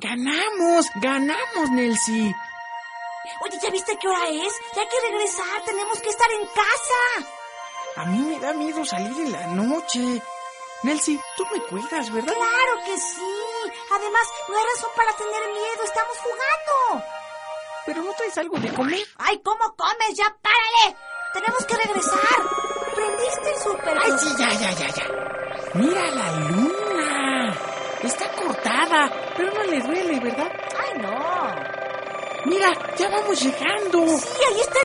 ¡Ganamos, Nelsie! Oye, ¿ya viste qué hora es? Ya hay que regresar, tenemos que estar en casa. A mí me da miedo salir en la noche. Nelsie, tú me cuidas, ¿verdad? ¡Claro que sí! Además, no hay razón para tener miedo, estamos jugando. ¿Pero no traes algo de comer? ¡Ay, cómo comes! ¡Ya párale! ¡Tenemos que regresar! ¿Prendiste el súper? ¡Ay, sí, ya! ¡Mira la luna! Está cortada, pero no le duele, ¿verdad? ¡Ay, no! ¡Mira, ya vamos llegando! Sí, ahí está